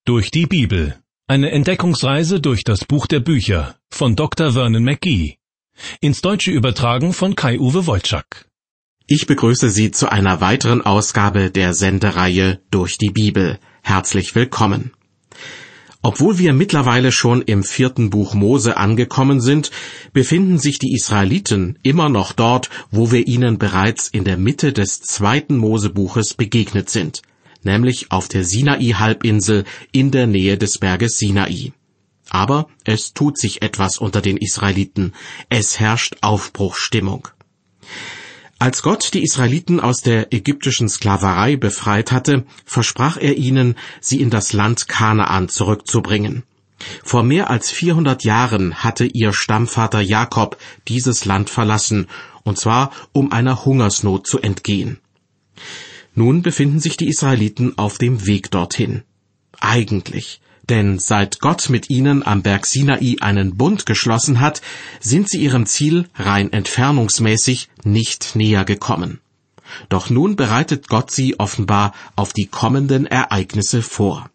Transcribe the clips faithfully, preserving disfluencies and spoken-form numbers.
Durch die Bibel. Eine Entdeckungsreise durch das Buch der Bücher von Doktor Vernon McGee. Ins Deutsche übertragen von Kai-Uwe Wolczak. Ich begrüße Sie zu einer weiteren Ausgabe der Sendereihe Durch die Bibel. Herzlich willkommen. Obwohl wir mittlerweile schon im vierten Buch Mose angekommen sind, befinden sich die Israeliten immer noch dort, wo wir ihnen bereits in der Mitte des zweiten Mosebuches begegnet sind, nämlich auf der Sinai-Halbinsel in der Nähe des Berges Sinai. Aber es tut sich etwas unter den Israeliten. Es herrscht Aufbruchsstimmung. Als Gott die Israeliten aus der ägyptischen Sklaverei befreit hatte, versprach er ihnen, sie in das Land Kanaan zurückzubringen. Vor mehr als vierhundert Jahren hatte ihr Stammvater Jakob dieses Land verlassen, und zwar um einer Hungersnot zu entgehen. Nun befinden sich die Israeliten auf dem Weg dorthin. Eigentlich, denn seit Gott mit ihnen am Berg Sinai einen Bund geschlossen hat, sind sie ihrem Ziel rein entfernungsmäßig nicht näher gekommen. Doch nun bereitet Gott sie offenbar auf die kommenden Ereignisse vor.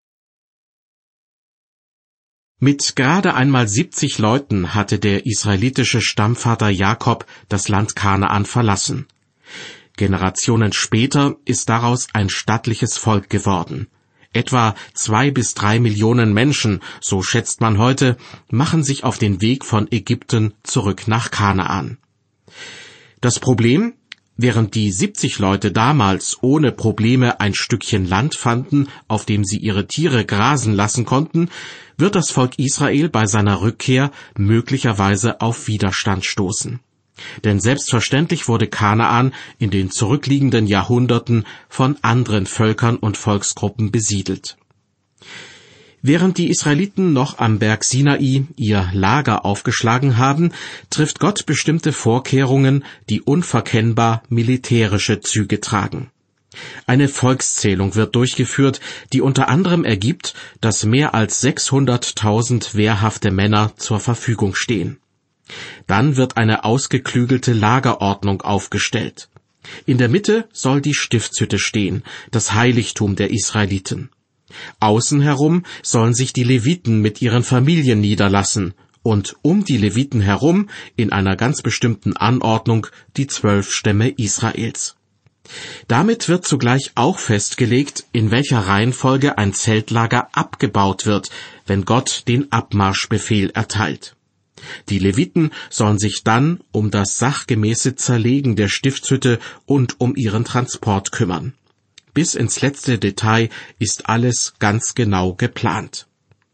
Mit gerade einmal siebzig Leuten hatte der israelitische Stammvater Jakob das Land Kanaan verlassen. Generationen später ist daraus ein stattliches Volk geworden. Etwa zwei bis drei Millionen Menschen, so schätzt man heute, machen sich auf den Weg von Ägypten zurück nach Kanaan. Das Problem: Während die siebzig Leute damals ohne Probleme ein Stückchen Land fanden, auf dem sie ihre Tiere grasen lassen konnten, wird das Volk Israel bei seiner Rückkehr möglicherweise auf Widerstand stoßen. Denn selbstverständlich wurde Kanaan in den zurückliegenden Jahrhunderten von anderen Völkern und Volksgruppen besiedelt. Während die Israeliten noch am Berg Sinai ihr Lager aufgeschlagen haben, trifft Gott bestimmte Vorkehrungen, die unverkennbar militärische Züge tragen. Eine Volkszählung wird durchgeführt, die unter anderem ergibt, dass mehr als sechshunderttausend wehrhafte Männer zur Verfügung stehen. Dann wird eine ausgeklügelte Lagerordnung aufgestellt. In der Mitte soll die Stiftshütte stehen, das Heiligtum der Israeliten. Außen herum sollen sich die Leviten mit ihren Familien niederlassen und um die Leviten herum in einer ganz bestimmten Anordnung die zwölf Stämme Israels. Damit wird zugleich auch festgelegt, in welcher Reihenfolge ein Zeltlager abgebaut wird, wenn Gott den Abmarschbefehl erteilt. Die Leviten sollen sich dann um das sachgemäße Zerlegen der Stiftshütte und um ihren Transport kümmern. Bis ins letzte Detail ist alles ganz genau geplant.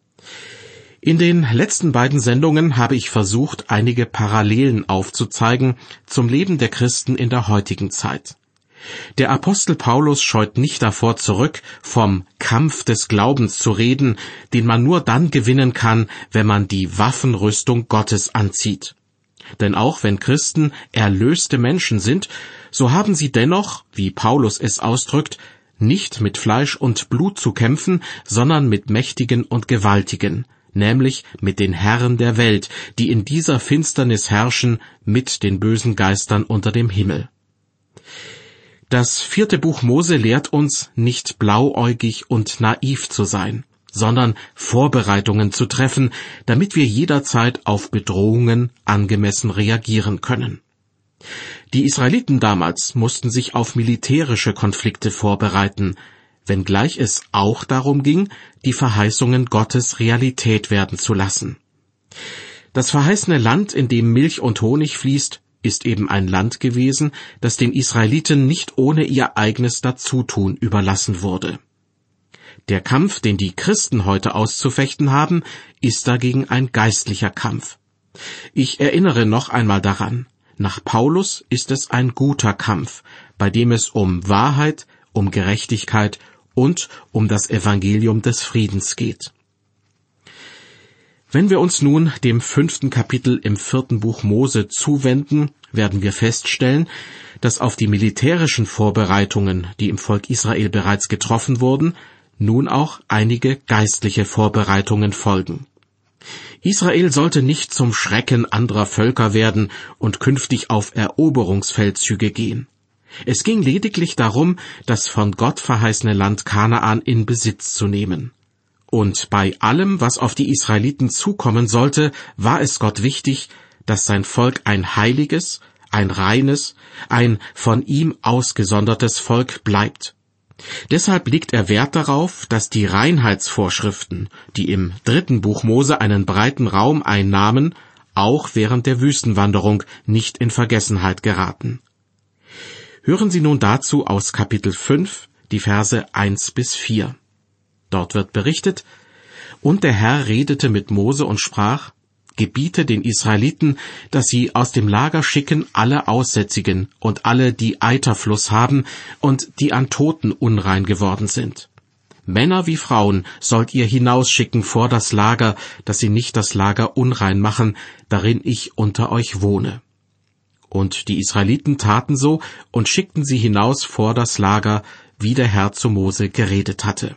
In den letzten beiden Sendungen habe ich versucht, einige Parallelen aufzuzeigen zum Leben der Christen in der heutigen Zeit. Der Apostel Paulus scheut nicht davor zurück, vom Kampf des Glaubens zu reden, den man nur dann gewinnen kann, wenn man die Waffenrüstung Gottes anzieht. Denn auch wenn Christen erlöste Menschen sind, so haben sie dennoch, wie Paulus es ausdrückt, nicht mit Fleisch und Blut zu kämpfen, sondern mit Mächtigen und Gewaltigen, nämlich mit den Herren der Welt, die in dieser Finsternis herrschen, mit den bösen Geistern unter dem Himmel. Das vierte Buch Mose lehrt uns, nicht blauäugig und naiv zu sein, sondern Vorbereitungen zu treffen, damit wir jederzeit auf Bedrohungen angemessen reagieren können. Die Israeliten damals mussten sich auf militärische Konflikte vorbereiten, wenngleich es auch darum ging, die Verheißungen Gottes Realität werden zu lassen. Das verheißene Land, in dem Milch und Honig fließt, ist eben ein Land gewesen, das den Israeliten nicht ohne ihr eigenes Dazutun überlassen wurde. Der Kampf, den die Christen heute auszufechten haben, ist dagegen ein geistlicher Kampf. Ich erinnere noch einmal daran, nach Paulus ist es ein guter Kampf, bei dem es um Wahrheit, um Gerechtigkeit und um das Evangelium des Friedens geht. Wenn wir uns nun dem fünften Kapitel im vierten Buch Mose zuwenden, werden wir feststellen, dass auf die militärischen Vorbereitungen, die im Volk Israel bereits getroffen wurden, nun auch einige geistliche Vorbereitungen folgen. Israel sollte nicht zum Schrecken anderer Völker werden und künftig auf Eroberungsfeldzüge gehen. Es ging lediglich darum, das von Gott verheißene Land Kanaan in Besitz zu nehmen. Und bei allem, was auf die Israeliten zukommen sollte, war es Gott wichtig, dass sein Volk ein heiliges, ein reines, ein von ihm ausgesondertes Volk bleibt. Deshalb legt er Wert darauf, dass die Reinheitsvorschriften, die im dritten Buch Mose einen breiten Raum einnahmen, auch während der Wüstenwanderung nicht in Vergessenheit geraten. Hören Sie nun dazu aus Kapitel fünf, die Verse eins bis vier. Dort wird berichtet: Und der Herr redete mit Mose und sprach: Gebiete den Israeliten, dass sie aus dem Lager schicken alle Aussätzigen und alle, die Eiterfluss haben und die an Toten unrein geworden sind. Männer wie Frauen sollt ihr hinausschicken vor das Lager, dass sie nicht das Lager unrein machen, darin ich unter euch wohne. Und die Israeliten taten so und schickten sie hinaus vor das Lager, wie der Herr zu Mose geredet hatte.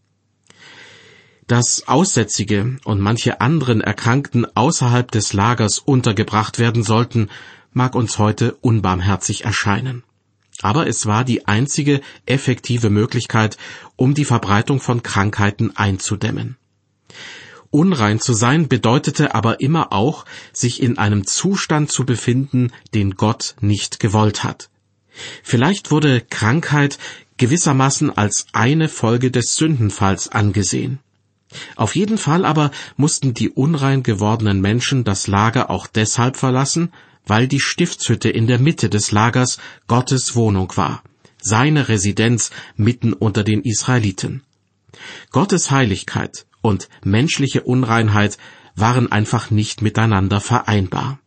Dass Aussätzige und manche anderen Erkrankten außerhalb des Lagers untergebracht werden sollten, mag uns heute unbarmherzig erscheinen. Aber es war die einzige effektive Möglichkeit, um die Verbreitung von Krankheiten einzudämmen. Unrein zu sein bedeutete aber immer auch, sich in einem Zustand zu befinden, den Gott nicht gewollt hat. Vielleicht wurde Krankheit gewissermaßen als eine Folge des Sündenfalls angesehen. Auf jeden Fall aber mussten die unrein gewordenen Menschen das Lager auch deshalb verlassen, weil die Stiftshütte in der Mitte des Lagers Gottes Wohnung war, seine Residenz mitten unter den Israeliten. Gottes Heiligkeit und menschliche Unreinheit waren einfach nicht miteinander vereinbar.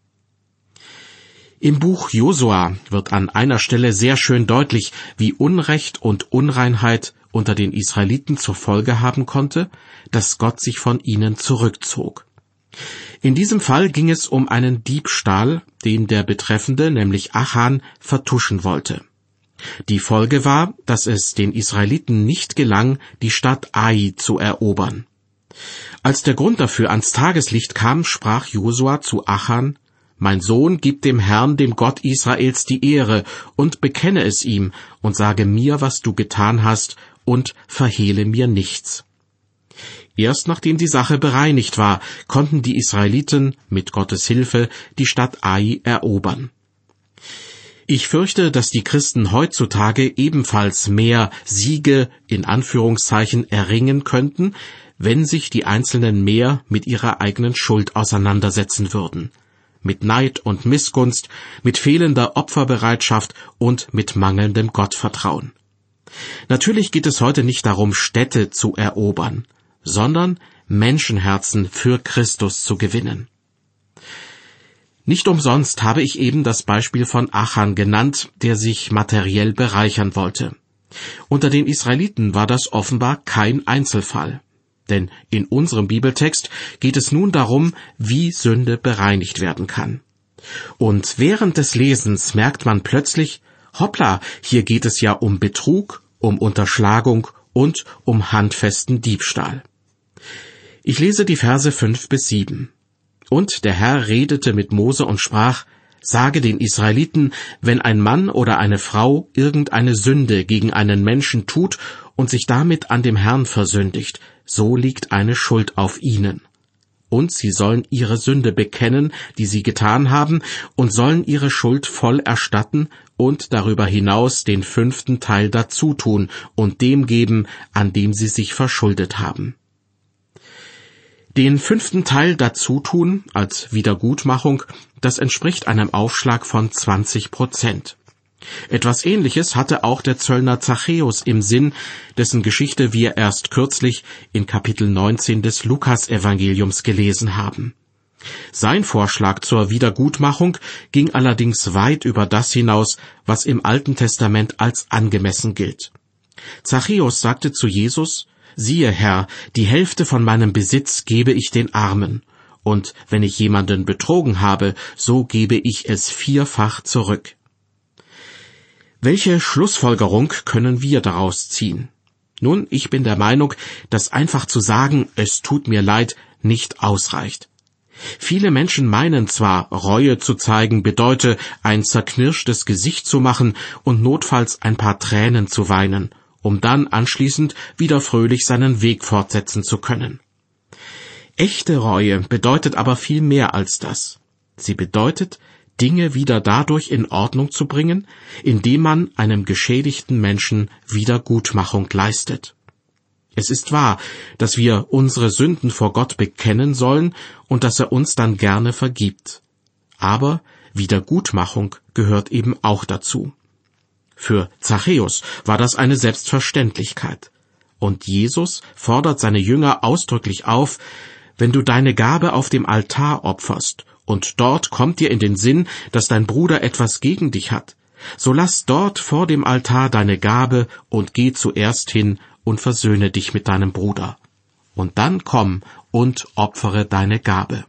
Im Buch Josua wird an einer Stelle sehr schön deutlich, wie Unrecht und Unreinheit unter den Israeliten zur Folge haben konnte, dass Gott sich von ihnen zurückzog. In diesem Fall ging es um einen Diebstahl, den der Betreffende, nämlich Achan, vertuschen wollte. Die Folge war, dass es den Israeliten nicht gelang, die Stadt Ai zu erobern. Als der Grund dafür ans Tageslicht kam, sprach Josua zu Achan: Mein Sohn, gib dem Herrn, dem Gott Israels, die Ehre und bekenne es ihm und sage mir, was du getan hast, und verhehle mir nichts. Erst nachdem die Sache bereinigt war, konnten die Israeliten mit Gottes Hilfe die Stadt Ai erobern. Ich fürchte, dass die Christen heutzutage ebenfalls mehr Siege in Anführungszeichen erringen könnten, wenn sich die Einzelnen mehr mit ihrer eigenen Schuld auseinandersetzen würden. Mit Neid und Missgunst, mit fehlender Opferbereitschaft und mit mangelndem Gottvertrauen. Natürlich geht es heute nicht darum, Städte zu erobern, sondern Menschenherzen für Christus zu gewinnen. Nicht umsonst habe ich eben das Beispiel von Achan genannt, der sich materiell bereichern wollte. Unter den Israeliten war das offenbar kein Einzelfall. Denn in unserem Bibeltext geht es nun darum, wie Sünde bereinigt werden kann. Und während des Lesens merkt man plötzlich, hoppla, hier geht es ja um Betrug, um Unterschlagung und um handfesten Diebstahl. Ich lese die Verse fünf bis sieben. Und der Herr redete mit Mose und sprach: Sage den Israeliten, wenn ein Mann oder eine Frau irgendeine Sünde gegen einen Menschen tut und sich damit an dem Herrn versündigt, so liegt eine Schuld auf ihnen. Und sie sollen ihre Sünde bekennen, die sie getan haben, und sollen ihre Schuld voll erstatten und darüber hinaus den fünften Teil dazutun und dem geben, an dem sie sich verschuldet haben. Den fünften Teil dazutun als Wiedergutmachung, das entspricht einem Aufschlag von zwanzig Prozent. Etwas Ähnliches hatte auch der Zöllner Zachäus im Sinn, dessen Geschichte wir erst kürzlich in Kapitel neunzehn des Lukas-Evangeliums gelesen haben. Sein Vorschlag zur Wiedergutmachung ging allerdings weit über das hinaus, was im Alten Testament als angemessen gilt. Zachäus sagte zu Jesus: Siehe, Herr, die Hälfte von meinem Besitz gebe ich den Armen, und wenn ich jemanden betrogen habe, so gebe ich es vierfach zurück. Welche Schlussfolgerung können wir daraus ziehen? Nun, ich bin der Meinung, dass einfach zu sagen, es tut mir leid, nicht ausreicht. Viele Menschen meinen zwar, Reue zu zeigen bedeute, ein zerknirschtes Gesicht zu machen und notfalls ein paar Tränen zu weinen, um dann anschließend wieder fröhlich seinen Weg fortsetzen zu können. Echte Reue bedeutet aber viel mehr als das. Sie bedeutet, Dinge wieder dadurch in Ordnung zu bringen, indem man einem geschädigten Menschen Wiedergutmachung leistet. Es ist wahr, dass wir unsere Sünden vor Gott bekennen sollen und dass er uns dann gerne vergibt. Aber Wiedergutmachung gehört eben auch dazu. Für Zachäus war das eine Selbstverständlichkeit. Und Jesus fordert seine Jünger ausdrücklich auf, wenn du deine Gabe auf dem Altar opferst, und dort kommt dir in den Sinn, dass dein Bruder etwas gegen dich hat, so lass dort vor dem Altar deine Gabe und geh zuerst hin und versöhne dich mit deinem Bruder. Und dann komm und opfere deine Gabe.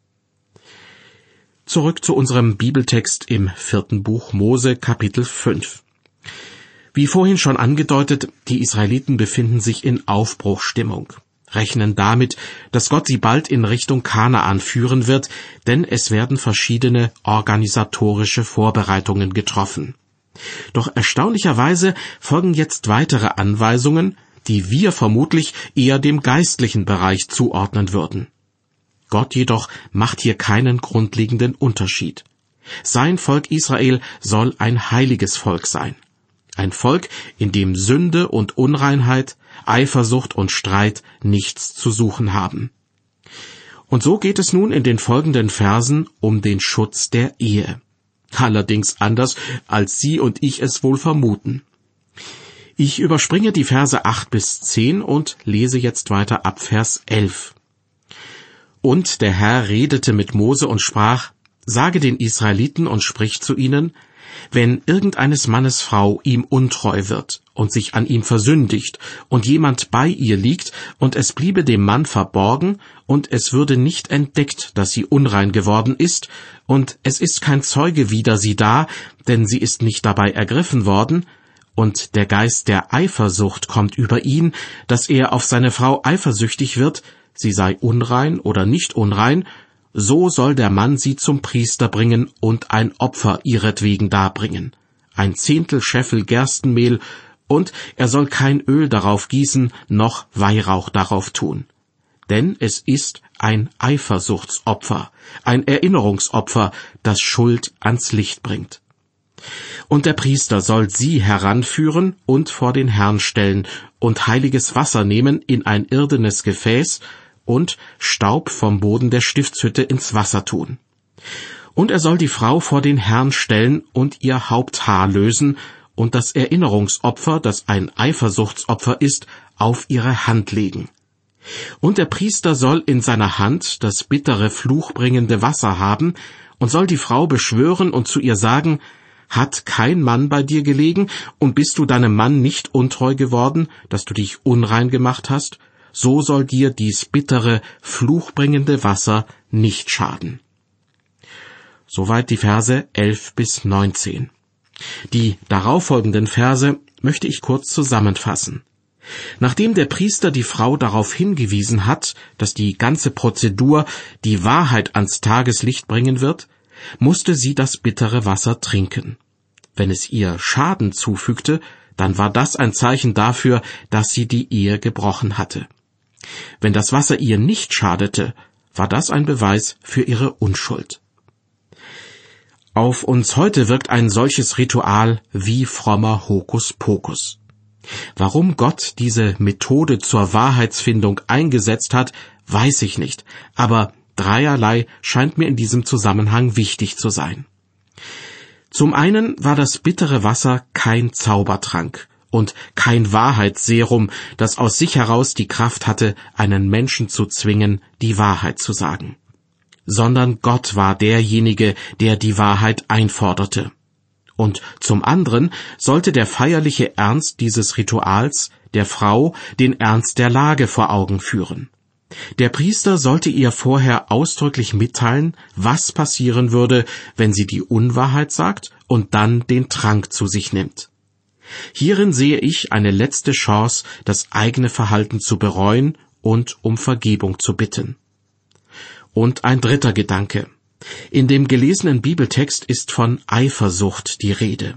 Zurück zu unserem Bibeltext im vierten Buch Mose, Kapitel fünf. Wie vorhin schon angedeutet, die Israeliten befinden sich in Aufbruchsstimmung, rechnen damit, dass Gott sie bald in Richtung Kanaan führen wird, denn es werden verschiedene organisatorische Vorbereitungen getroffen. Doch erstaunlicherweise folgen jetzt weitere Anweisungen, die wir vermutlich eher dem geistlichen Bereich zuordnen würden. Gott jedoch macht hier keinen grundlegenden Unterschied. Sein Volk Israel soll ein heiliges Volk sein. Ein Volk, in dem Sünde und Unreinheit, Eifersucht und Streit nichts zu suchen haben. Und so geht es nun in den folgenden Versen um den Schutz der Ehe. Allerdings anders, als Sie und ich es wohl vermuten. Ich überspringe die Verse acht bis zehn und lese jetzt weiter ab Vers elf. Und der Herr redete mit Mose und sprach, sage den Israeliten und sprich zu ihnen, wenn irgendeines Mannes Frau ihm untreu wird und sich an ihm versündigt und jemand bei ihr liegt und es bliebe dem Mann verborgen und es würde nicht entdeckt, dass sie unrein geworden ist und es ist kein Zeuge wider sie da, denn sie ist nicht dabei ergriffen worden, und der Geist der Eifersucht kommt über ihn, dass er auf seine Frau eifersüchtig wird, sie sei unrein oder nicht unrein, so soll der Mann sie zum Priester bringen und ein Opfer ihretwegen darbringen, ein Zehntel Scheffel Gerstenmehl, und er soll kein Öl darauf gießen, noch Weihrauch darauf tun. Denn es ist ein Eifersuchtsopfer, ein Erinnerungsopfer, das Schuld ans Licht bringt. Und der Priester soll sie heranführen und vor den Herrn stellen und heiliges Wasser nehmen in ein irdenes Gefäß und Staub vom Boden der Stiftshütte ins Wasser tun. Und er soll die Frau vor den Herrn stellen und ihr Haupthaar lösen und das Erinnerungsopfer, das ein Eifersuchtsopfer ist, auf ihre Hand legen. Und der Priester soll in seiner Hand das bittere, fluchbringende Wasser haben und soll die Frau beschwören und zu ihr sagen, hat kein Mann bei dir gelegen und bist du deinem Mann nicht untreu geworden, dass du dich unrein gemacht hast? So soll dir dies bittere, fluchbringende Wasser nicht schaden. Soweit die Verse elf bis neunzehn. Die darauffolgenden Verse möchte ich kurz zusammenfassen. Nachdem der Priester die Frau darauf hingewiesen hat, dass die ganze Prozedur die Wahrheit ans Tageslicht bringen wird, musste sie das bittere Wasser trinken. Wenn es ihr Schaden zufügte, dann war das ein Zeichen dafür, dass sie die Ehe gebrochen hatte. Wenn das Wasser ihr nicht schadete, war das ein Beweis für ihre Unschuld. Auf uns heute wirkt ein solches Ritual wie frommer Hokuspokus. Warum Gott diese Methode zur Wahrheitsfindung eingesetzt hat, weiß ich nicht, aber dreierlei scheint mir in diesem Zusammenhang wichtig zu sein. Zum einen war das bittere Wasser kein Zaubertrank und kein Wahrheitsserum, das aus sich heraus die Kraft hatte, einen Menschen zu zwingen, die Wahrheit zu sagen. Sondern Gott war derjenige, der die Wahrheit einforderte. Und zum anderen sollte der feierliche Ernst dieses Rituals der Frau den Ernst der Lage vor Augen führen. Der Priester sollte ihr vorher ausdrücklich mitteilen, was passieren würde, wenn sie die Unwahrheit sagt und dann den Trank zu sich nimmt. Hierin sehe ich eine letzte Chance, das eigene Verhalten zu bereuen und um Vergebung zu bitten. Und ein dritter Gedanke. In dem gelesenen Bibeltext ist von Eifersucht die Rede.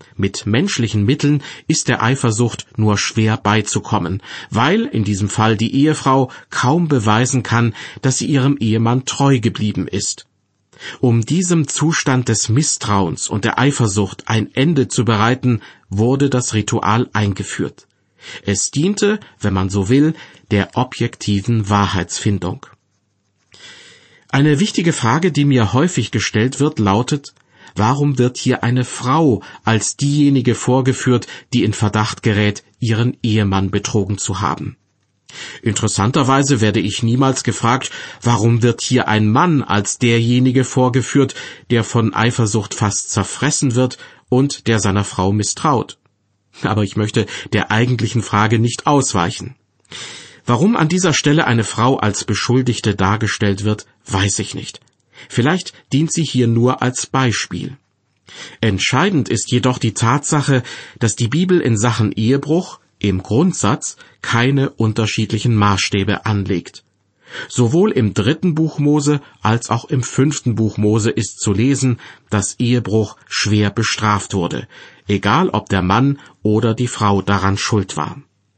Mit menschlichen Mitteln ist der Eifersucht nur schwer beizukommen, weil in diesem Fall die Ehefrau kaum beweisen kann, dass sie ihrem Ehemann treu geblieben ist. Um diesem Zustand des Misstrauens und der Eifersucht ein Ende zu bereiten, wurde das Ritual eingeführt. Es diente, wenn man so will, der objektiven Wahrheitsfindung. Eine wichtige Frage, die mir häufig gestellt wird, lautet: Warum wird hier eine Frau als diejenige vorgeführt, die in Verdacht gerät, ihren Ehemann betrogen zu haben? Interessanterweise werde ich niemals gefragt, warum wird hier ein Mann als derjenige vorgeführt, der von Eifersucht fast zerfressen wird und der seiner Frau misstraut. Aber ich möchte der eigentlichen Frage nicht ausweichen. Warum an dieser Stelle eine Frau als Beschuldigte dargestellt wird, weiß ich nicht. Vielleicht dient sie hier nur als Beispiel. Entscheidend ist jedoch die Tatsache, dass die Bibel in Sachen Ehebruch im Grundsatz keine unterschiedlichen Maßstäbe anlegt. Sowohl im dritten Buch Mose als auch im fünften Buch Mose ist zu lesen, dass Ehebruch schwer bestraft wurde, egal ob der Mann oder die Frau daran schuld war.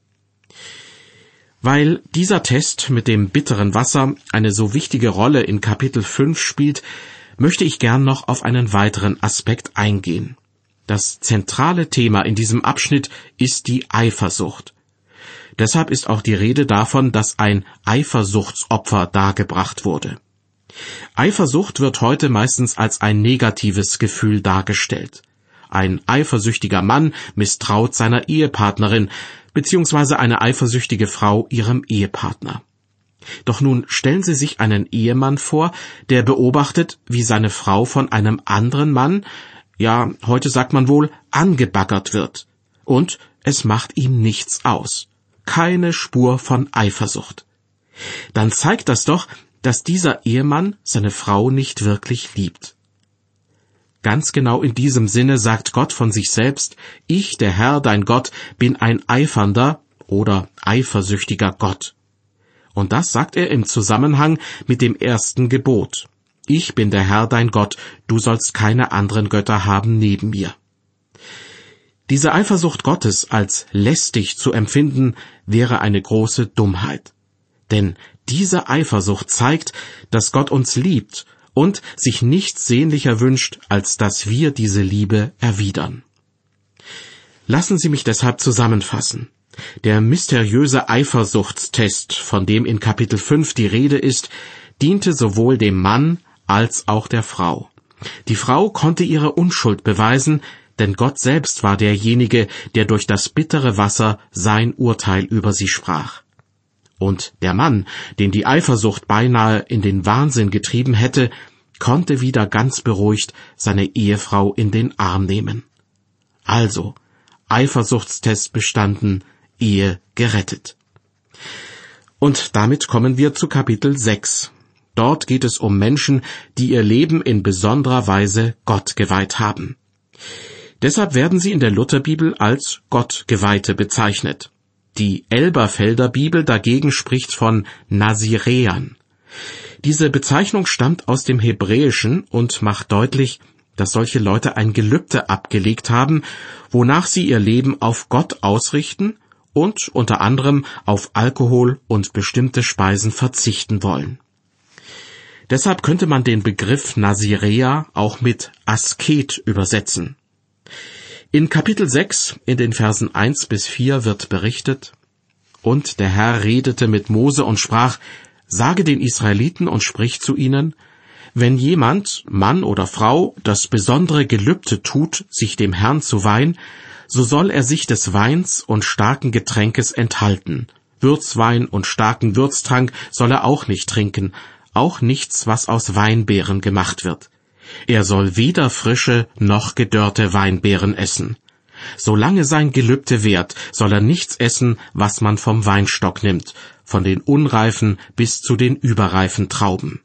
Weil dieser Test mit dem bitteren Wasser eine so wichtige Rolle in Kapitel fünf spielt, möchte ich gern noch auf einen weiteren Aspekt eingehen. Das zentrale Thema in diesem Abschnitt ist die Eifersucht. Deshalb ist auch die Rede davon, dass ein Eifersuchtsopfer dargebracht wurde. Eifersucht wird heute meistens als ein negatives Gefühl dargestellt. Ein eifersüchtiger Mann misstraut seiner Ehepartnerin, beziehungsweise eine eifersüchtige Frau ihrem Ehepartner. Doch nun stellen Sie sich einen Ehemann vor, der beobachtet, wie seine Frau von einem anderen Mann, ja, heute sagt man wohl, angebaggert wird. Und es macht ihm nichts aus. Keine Spur von Eifersucht. Dann zeigt das doch, dass dieser Ehemann seine Frau nicht wirklich liebt. Ganz genau in diesem Sinne sagt Gott von sich selbst: Ich, der Herr, dein Gott, bin ein eifernder oder eifersüchtiger Gott. Und das sagt er im Zusammenhang mit dem ersten Gebot. Ich bin der Herr, dein Gott, du sollst keine anderen Götter haben neben mir. Diese Eifersucht Gottes als lästig zu empfinden, wäre eine große Dummheit. Denn diese Eifersucht zeigt, dass Gott uns liebt und sich nichts sehnlicher wünscht, als dass wir diese Liebe erwidern. Lassen Sie mich deshalb zusammenfassen. Der mysteriöse Eifersuchtstest, von dem in Kapitel fünf die Rede ist, diente sowohl dem Mann als auch der Frau. Die Frau konnte ihre Unschuld beweisen, denn Gott selbst war derjenige, der durch das bittere Wasser sein Urteil über sie sprach. Und der Mann, den die Eifersucht beinahe in den Wahnsinn getrieben hätte, konnte wieder ganz beruhigt seine Ehefrau in den Arm nehmen. Also, Eifersuchtstest bestanden, Ehe gerettet. Und damit kommen wir zu Kapitel sechs. Dort geht es um Menschen, die ihr Leben in besonderer Weise Gott geweiht haben. Deshalb werden sie in der Lutherbibel als Gottgeweihte bezeichnet. Die Elberfelder Bibel dagegen spricht von Naziräern. Diese Bezeichnung stammt aus dem Hebräischen und macht deutlich, dass solche Leute ein Gelübde abgelegt haben, wonach sie ihr Leben auf Gott ausrichten und unter anderem auf Alkohol und bestimmte Speisen verzichten wollen. Deshalb könnte man den Begriff Naziräer auch mit Asket übersetzen. In Kapitel sechs, in den Versen eins bis vier, wird berichtet: Und der Herr redete mit Mose und sprach: Sage den Israeliten und sprich zu ihnen: Wenn jemand, Mann oder Frau, das besondere Gelübde tut, sich dem Herrn zu weihen, so soll er sich des Weins und starken Getränkes enthalten. Würzwein und starken Würztrank soll er auch nicht trinken, auch nichts, was aus Weinbeeren gemacht wird. Er soll weder frische noch gedörrte Weinbeeren essen. Solange sein Gelübde währt, soll er nichts essen, was man vom Weinstock nimmt, von den unreifen bis zu den überreifen Trauben.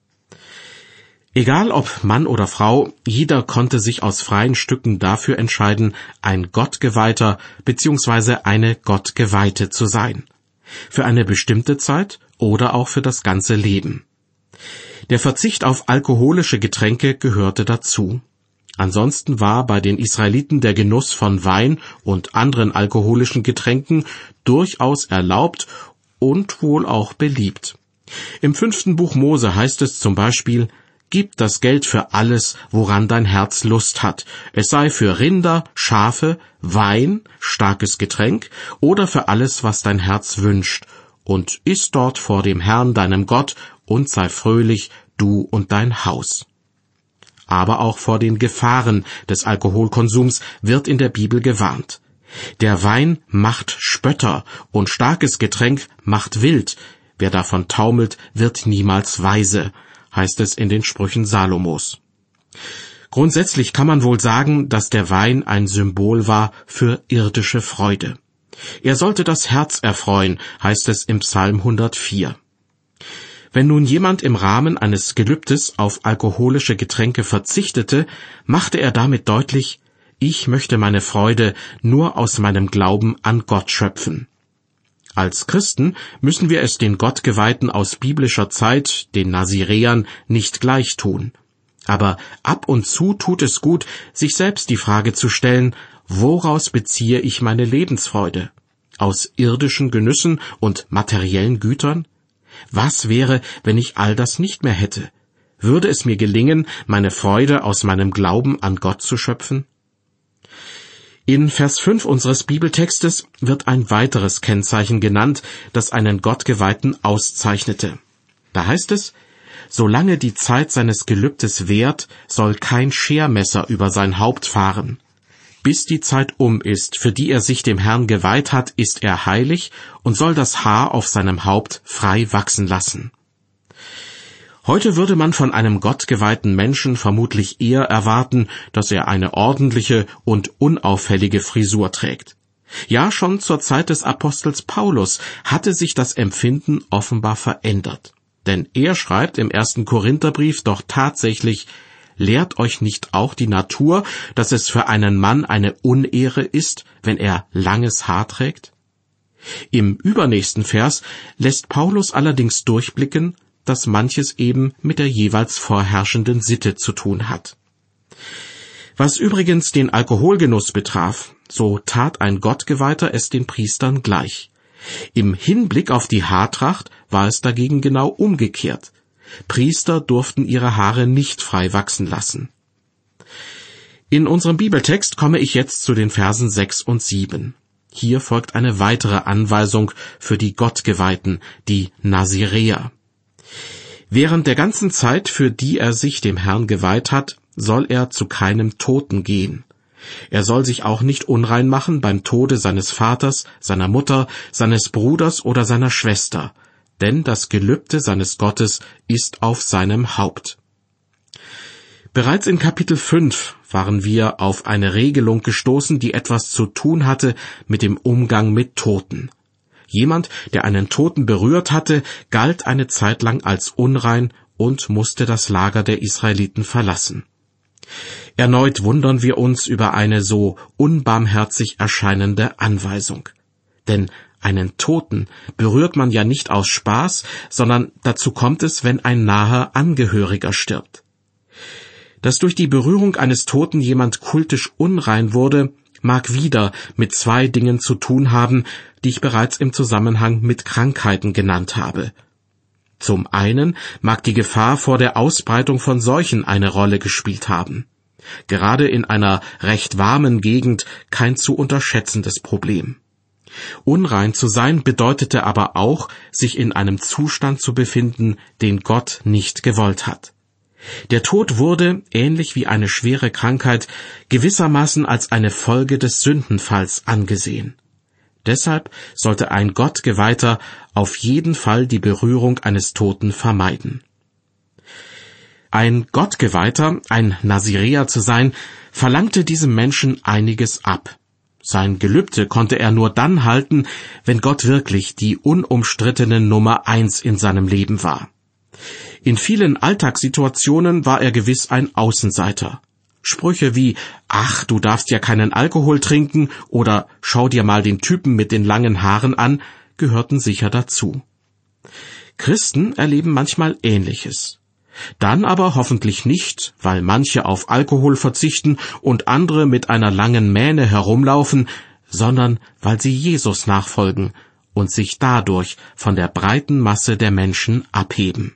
Egal ob Mann oder Frau, jeder konnte sich aus freien Stücken dafür entscheiden, ein Gottgeweihter bzw. eine Gottgeweihte zu sein. Für eine bestimmte Zeit oder auch für das ganze Leben. Der Verzicht auf alkoholische Getränke gehörte dazu. Ansonsten war bei den Israeliten der Genuss von Wein und anderen alkoholischen Getränken durchaus erlaubt und wohl auch beliebt. Im fünften Buch Mose heißt es zum Beispiel: Gib das Geld für alles, woran dein Herz Lust hat. Es sei für Rinder, Schafe, Wein, starkes Getränk oder für alles, was dein Herz wünscht. Und iss dort vor dem Herrn, deinem Gott, und sei fröhlich, du und dein Haus. Aber auch vor den Gefahren des Alkoholkonsums wird in der Bibel gewarnt. Der Wein macht Spötter und starkes Getränk macht wild. Wer davon taumelt, wird niemals weise, heißt es in den Sprüchen Salomos. Grundsätzlich kann man wohl sagen, dass der Wein ein Symbol war für irdische Freude. Er sollte das Herz erfreuen, heißt es im Psalm hundertvier. Wenn nun jemand im Rahmen eines Gelübdes auf alkoholische Getränke verzichtete, machte er damit deutlich: Ich möchte meine Freude nur aus meinem Glauben an Gott schöpfen. Als Christen müssen wir es den Gottgeweihten aus biblischer Zeit, den Naziräern, nicht gleich tun. Aber ab und zu tut es gut, sich selbst die Frage zu stellen: Woraus beziehe ich meine Lebensfreude? Aus irdischen Genüssen und materiellen Gütern? Was wäre, wenn ich all das nicht mehr hätte? Würde es mir gelingen, meine Freude aus meinem Glauben an Gott zu schöpfen? In Vers fünf unseres Bibeltextes wird ein weiteres Kennzeichen genannt, das einen Gottgeweihten auszeichnete. Da heißt es: Solange die Zeit seines Gelübdes währt, soll kein Schermesser über sein Haupt fahren. Bis die Zeit um ist, für die er sich dem Herrn geweiht hat, ist er heilig und soll das Haar auf seinem Haupt frei wachsen lassen. Heute würde man von einem gottgeweihten Menschen vermutlich eher erwarten, dass er eine ordentliche und unauffällige Frisur trägt. Ja, schon zur Zeit des Apostels Paulus hatte sich das Empfinden offenbar verändert. Denn er schreibt im ersten Korintherbrief doch tatsächlich: Lehrt euch nicht auch die Natur, dass es für einen Mann eine Unehre ist, wenn er langes Haar trägt? Im übernächsten Vers lässt Paulus allerdings durchblicken, dass manches eben mit der jeweils vorherrschenden Sitte zu tun hat. Was übrigens den Alkoholgenuss betraf, so tat ein Gottgeweihter es den Priestern gleich. Im Hinblick auf die Haartracht war es dagegen genau umgekehrt. Priester durften ihre Haare nicht frei wachsen lassen. In unserem Bibeltext komme ich jetzt zu den Versen sechs und sieben. Hier folgt eine weitere Anweisung für die Gottgeweihten, die Naziräer. Während der ganzen Zeit, für die er sich dem Herrn geweiht hat, soll er zu keinem Toten gehen. Er soll sich auch nicht unrein machen beim Tode seines Vaters, seiner Mutter, seines Bruders oder seiner Schwester, denn das Gelübde seines Gottes ist auf seinem Haupt. Bereits in Kapitel fünf waren wir auf eine Regelung gestoßen, die etwas zu tun hatte mit dem Umgang mit Toten. Jemand, der einen Toten berührt hatte, galt eine Zeit lang als unrein und musste das Lager der Israeliten verlassen. Erneut wundern wir uns über eine so unbarmherzig erscheinende Anweisung. Denn einen Toten berührt man ja nicht aus Spaß, sondern dazu kommt es, wenn ein naher Angehöriger stirbt. Dass durch die Berührung eines Toten jemand kultisch unrein wurde, mag wieder mit zwei Dingen zu tun haben, die ich bereits im Zusammenhang mit Krankheiten genannt habe. Zum einen mag die Gefahr vor der Ausbreitung von Seuchen eine Rolle gespielt haben. Gerade in einer recht warmen Gegend kein zu unterschätzendes Problem. Unrein zu sein bedeutete aber auch, sich in einem Zustand zu befinden, den Gott nicht gewollt hat. Der Tod wurde, ähnlich wie eine schwere Krankheit, gewissermaßen als eine Folge des Sündenfalls angesehen. Deshalb sollte ein Gottgeweihter auf jeden Fall die Berührung eines Toten vermeiden. Ein Gottgeweihter, ein Naziräer zu sein, verlangte diesem Menschen einiges ab. Sein Gelübde konnte er nur dann halten, wenn Gott wirklich die unumstrittene Nummer eins in seinem Leben war. In vielen Alltagssituationen war er gewiss ein Außenseiter. Sprüche wie »Ach, du darfst ja keinen Alkohol trinken« oder »Schau dir mal den Typen mit den langen Haaren an« gehörten sicher dazu. Christen erleben manchmal Ähnliches. Dann aber hoffentlich nicht, weil manche auf Alkohol verzichten und andere mit einer langen Mähne herumlaufen, sondern weil sie Jesus nachfolgen und sich dadurch von der breiten Masse der Menschen abheben.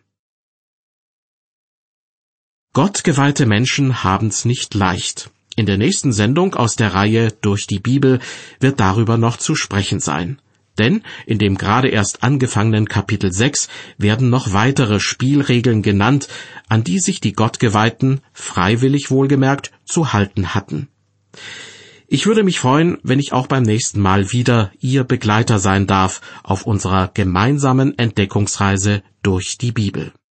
Gottgeweihte Menschen haben's nicht leicht. In der nächsten Sendung aus der Reihe Durch die Bibel wird darüber noch zu sprechen sein. Denn in dem gerade erst angefangenen Kapitel sechs werden noch weitere Spielregeln genannt, an die sich die Gottgeweihten, freiwillig wohlgemerkt, zu halten hatten. Ich würde mich freuen, wenn ich auch beim nächsten Mal wieder Ihr Begleiter sein darf auf unserer gemeinsamen Entdeckungsreise durch die Bibel.